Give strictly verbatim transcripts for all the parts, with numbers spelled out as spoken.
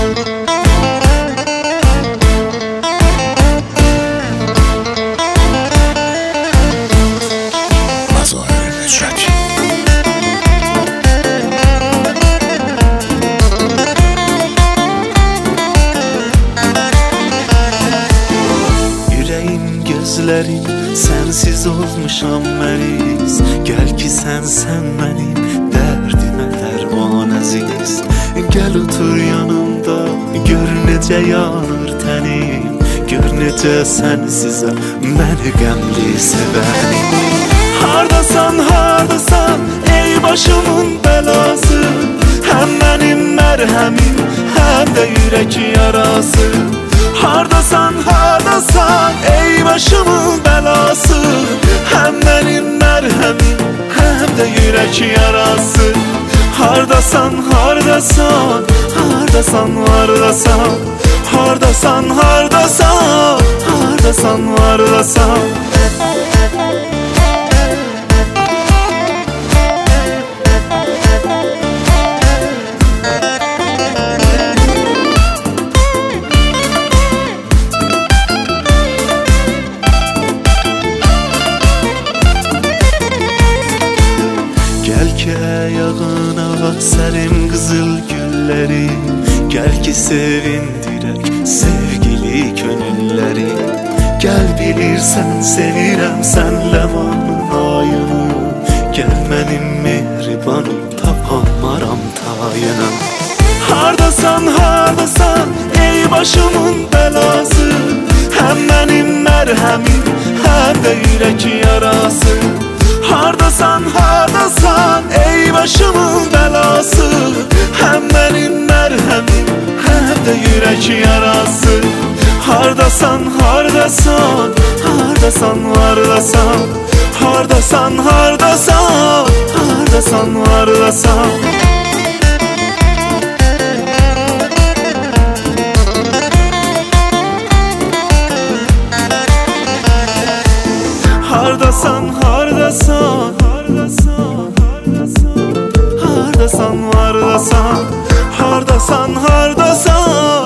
Gözlerim sensiz olmuşam məriz. Gəl ki sən, sən mənim dərdimə dərman əziz. Gəl otur yanımda, gör necə yanır tənim. Gör necə sənsizə məni qəmli sevənim. Hardasan, hardasan ey başımın bəlası. Həm mənim mərhəmim, həm də ürək yarası. Hardasan, hardasan ey başımın bəlası. Həm mənim mərhəmim, həm də ürək yarası. Hardasan, hardasan, hardasan, hardasan. Hardasan, hardasan, hardasan, hardasan. Gəl ki ayağına sərim qızıl gülləri. Gəl ki sevindirək sevgili könülləri. Gəl bilirsən sevirəm sən ləmanın ayını. Gəl mənim mehribanım tapamaram tayını. Hardasan, hardasan ey başımın bəlası. Həm mənim mərhəmim, həm də ürək yarası. Hardasan, hardasan ey başımın bəlası. Həm mənim mərhəmim, həm də ürək yarası. Hardasan, hardasan, hardasan, hardasan. Hardasan, hardasan, hardasan, hardasan. Hardasan, hardasan, hardasan, hardasan, hardasan. Hardasan, hardasan,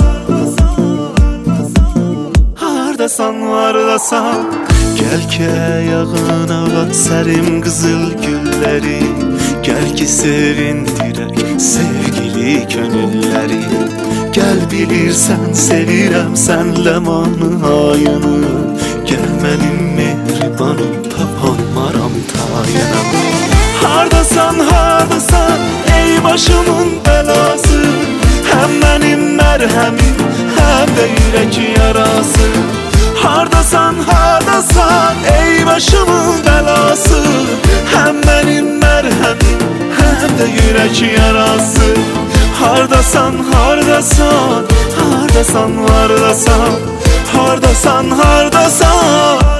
hardasan, hardasan. Gəl ki ayağına sərim qızıl gülləri. Gəl ki sevindirək sevgili könülləri. Gəl bilirsən sevirəm sən ləmanın ayını. Gəl mənim mehribanım tapamaram tayını. Hardasan, hardasan ey başımın bəlası. Həm mənim mərhəmim, həm də ürək yarası. Hardasan, hardasan ey başımın bəlası. Həm mənim mərhəmim, həm də ürək yarası. Hardasan, hardasan, hardasan, hardasan. Hardasan, hardasan.